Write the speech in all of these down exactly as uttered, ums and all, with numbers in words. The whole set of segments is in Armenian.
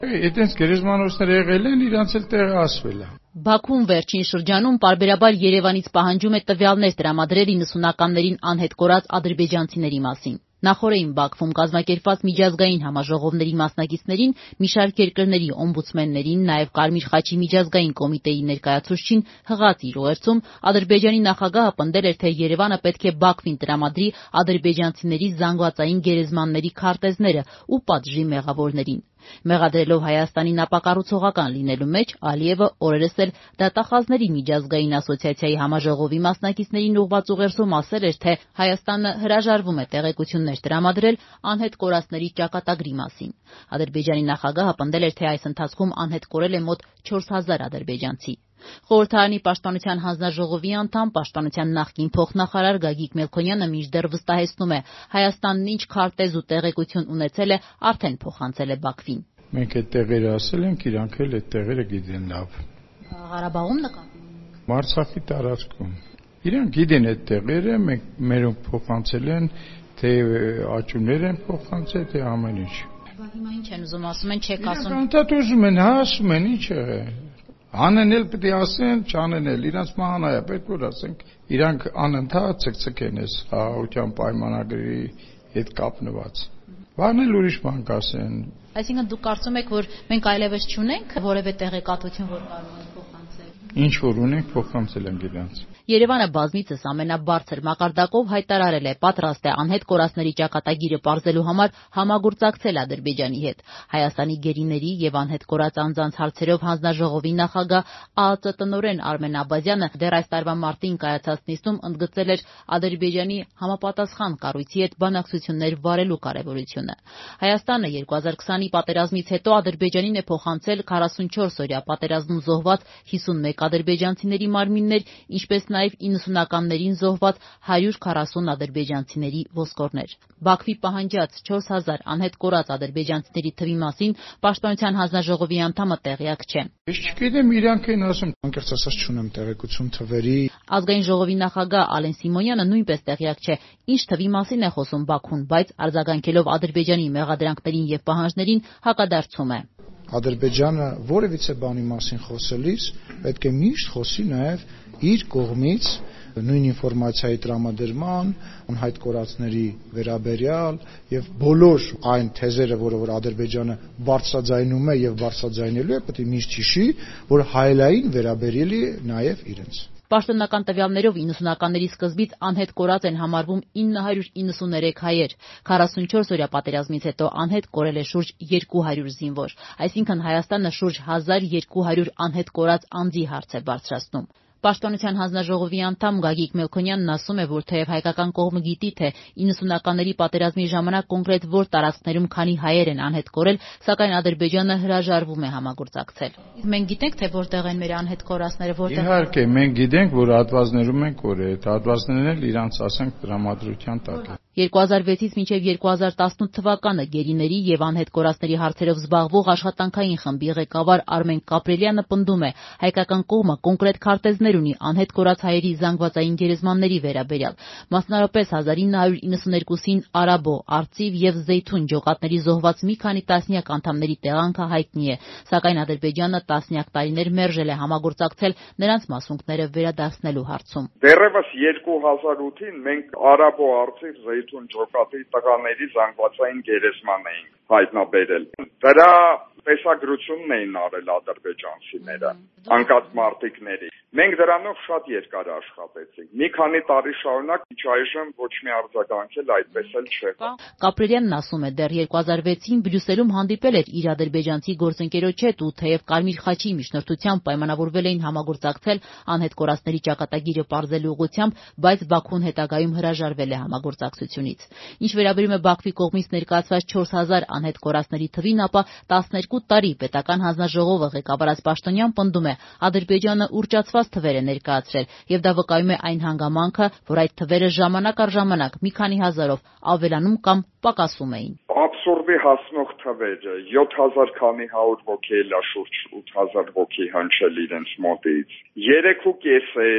Այդպես գերեզմանոցներ եղել են, իրանց էլ տեղը ասվել է։ Բաքուն վերջին շրջանում պարբերաբար Երևանից պահանջում է տվյալներ տրամադրել իննսունականներին անհետ կորած ադրբեջանցիների մասին։ Նախօրեին Բաքվում կազմակերպված միջազգային համաժողովների մասնակիցներին, մի շարք երկրների օմբուդսմեններին, նաև Կարմիր խաչի միջազգային կոմիտեի ներկայացուցչին հղած իր ուղերձում Ադրբեջանի նախագահը պնդել էր, թե Երևանը պետք է Բաքվին տրամադրի ադրբեջանցիների զանգվածային գերեզմանների քարտեզները ու պատժի մեղավորներին։ Մեղադրելով Հայաստանին ապակառուցողական լինելու մեջ, Ալիևը օրերս էլ Դատախազների միջազգային ասոցիացիայի համաժողովի մասնակիցներին ուղղված ուղերձում ասել էր, թե Հայաստանը հրաժարվում է տեղեկություններ տրամադրել անհետ կորածների ճակատագրի մասին։ Ադրբեջանի նախագահը պնդել էր, թե այս ընթացքում անհետ կորել է մոտ չորս հազար ադրբեջանցի։ Խորհրդարանի պաշտպանության հանձնաժողովի անդամ, պաշտպանության նախկին փոխնախարար Գագիկ Մելքոնյանը մինչդեռ վստահեցնում է, Հայաստանն ինչ քարտեզ ու տեղեկություն ունեցել է, արդեն փոխանցել է Բաքվին։ Մենք այդ տեղերը ասել ենք, իրանք էլ այդ տեղերը գիտեն լավ։ Ղարաբաղում նկատի։ Արցախի տարածքում։ Իրանք գիտեն այդ տեղերը, մենք մերոնք փոխանցել են, թե աճուներ են փոխանցել, թե ամեն ինչ։ Բայց հիմա ինչ են ուզում, ասում են, չեք ասում։ Իրանք անդադ ուզում են, հա, ասում են, ինչ է։ Անեն էլ պետք է ասեն, չանեն էլ, իրանց մահանա է, պետք որ ասենք, իրանք անընդհատ ցկցկեն էս խաղաղության պայմանագրի հետ կապնված։ Բան էլ ուրիշ բան կասեն։ Այսինքն դուք կարծում եք, որ մենք այլևս չունենք որևէ տեղեկատվություն, որ կարող ենք փոխանցել։ Ինչ որ ունենք, փոխանցել ենք իրանց։ Երևանը բազմիցս ամենաբարձր մակարդակով հայտարարել է պատրաստ է անհետ կորածների ճակատագիրը պարզելու համար համագործակցել Ադրբեջանի հետ։ Հայաստանի գերիների եւ անհետ կորած անձանց հարցերով հանձնաժողովի նախագահ ԱԱԾ տնօրեն Արմեն Աբազյանը դեռ այս տարվա մարտին կայացած նիստում ընդգծել էր Ադրբեջանի համապատասխան կառույցի հետ բանակցություններ վարելու կարևորությունը։ Հայաստանը երկու հազար քսանի պատերազմից հետո Ադրբեջանին է փոխանցել քառասունչորս օրյա պատերազմում զոհված հիսունմեկ ադրբեջանցիների մարմիններ, ինչպես նաև իննսունականներին զոհված հարյուր քառասուն ադրբեջանցիների ոսկորներ։ Բաքվի պահանջած չորս հազար անհետ կորած ադրբեջանցիների թվի մասին պաշտպանության հանձնաժողովի անդամը տեղյակ չէ։ Ես չգիտեմ, իրանք են ասում, անկեղծ ասած չունեմ տեղեկություն թվերի։ Ազգային ժողովի նախագահ Ալեն Սիմոնյանը նույնպես տեղյակ չէ, ինչ թվի մասին է խոսում Բաքուն, բայց արձագանքելով Ադրբեջանի մեղադրանքներին եւ պահանջներին հակադարձում է։ Ադրբեջանը որևիցե բանի մասին խոսելիս պետք է միշտ խոսի նաև իր կողմից նույն ինֆորմացիայի տրամադրման, անհայտ կորածների վերաբերյալ եւ բոլոր այն թեզերը, որը որ Ադրբեջանը բարձրաձայնում է եւ բարձրաձայնելու է, պետք է միշտ հիշի, որ հայելային վերաբերելի է նաև իրենց։ Պաշտոնական տվյալներով իննսունականների սկզբից անհետ կորած են համարվում ինը հարյուր իննսուներեք հայեր։ քառասունչորս օրյա պատերազմից հետո անհետ կորել է շուրջ երկու հարյուր զինվոր, այսինքն Հայաստանը շուրջ հազար երկու հարյուր անհետ կորած անձի հարց է բարձրացնում։ Պաշտպանության հանձնաժողովի անդամ Գագիկ Մելքոնյանն ասում է, որ թեև հայկական կողմը գիտի, թե իննսունականների պատերազմի ժամանակ կոնկրետ որ տարածքներում քանի հայեր են անհետ կորել, սակայն Ադրբեջանը հրաժարվում է համագործակցել։ Մենք գիտենք, թե որտեղ են մեր անհետ կորածները, որտեղ։ Իհարկե, մենք գիտենք, որ հատվածներում են կորել, այդ հատվածներն էլ իրանց ասենք տրամադրության տակ են։ երկու հազար վեցից մինչև երկու հազար տասնութ թվականը գերիների եւ անհետ կորածների հարցերով զբաղվող աշխատանքային խմբի ղեկավար Արմեն Կապրելյանը պնդում է, հայկական կողմը կոնկրետ քարտեզներ ունի անհետ կորած հայերի զանգվածային գերեզմանների վերաբերյալ։ Մասնարարպես հազար ինը հարյուր իննսուներկուսին Արաբո, Արծիվ եւ Զեյթուն ջոկատների զոհված մի քանի տասնյակ անդամների տեղանքը հայտնի է, սակայն Ադրբեջանը տասնյակ տարիներ մերժել է համագործակցել նրանց մասունքները վերադարձնելու հարցում։ Դեռևս երկու հազար ութին մենք Արաբո, Արծիվ, Զեյթուն ջոկատի տղաների զանգվածային գերեզման էինք հայտնաբերել։ Դրա տեսագրությունն էին արել ադրբեջանցիները, անկած մարտիկների։ Մենք դրանով շատ երկար աշխատեցինք։ Մի քանի տարի շարունակ ինչ այժմ ոչ մի արձագանք էլ այդպես էլ չեղավ։ Կապրելյանն ասում է, դեռ երկու հազար վեցին Բրյուսելում հանդիպել էր իր ադրբեջանցի գործընկերոջ հետ ու թեև Կարմիր խաչի միջնորդությամբ պայմանավորվել էին համագործակցել անհետ կորածների ճակատագիրը պարզելու ուղղությամբ, բայց Բաքուն հետագայում հրաժարվել է համագործակցությունից։ Ինչ վերաբերում է Բաքվի կողմից ներկայացված չորս հազար անհետ կորածների թվին, ապա տասներկու տարի պետական հանձնաժողովը ղեկավարած Պաշտոնյան պնդում է, Ադրբեջանը ուռճացված թվեր է ներկայացրել եւ դա վկայում է այն հանգամանքը, որ այդ թվերը ժամանակ առ ժամանակ մի քանի հազարով ավելանում կամ պակասում էին։ Աբսուրդի հասնող թվերը յոթ հազար քանի հարյուր ոգի էլա շուրջ ութ հազար ոգի հնչել իրենց մոտից։ երեք ու կեսեր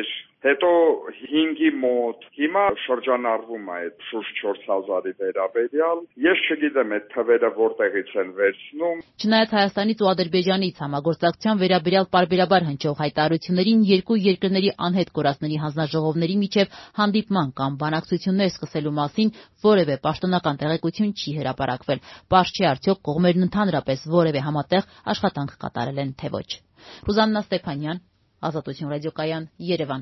հետո հինգի մոտ, հիմա շրջանառվում է այդ շուրջ չորս հազարի վերաբերյալ, ես չգիտեմ այդ թվերը որտեղից են վերցնում։ Չնայած Հայաստանից ու Ադրբեջանից համագործակցության վերաբերյալ պարբերաբար հնչող հայտարարություններին երկու երկրների անհետ կորածների հանձնաժողովների միջև հանդիպման կամ բանակցություններ սկսելու մասին որևէ պաշտոնական տեղեկություն չի հրապարակվել։ Պարզ չէ արդյոք կողմերն ընդհանրապես որևէ համատեղ աշխատանք կատարել են, թե ոչ։ Ռուզաննա Ստեփանյան, Ազատություն ռադիոկայան, Երևան։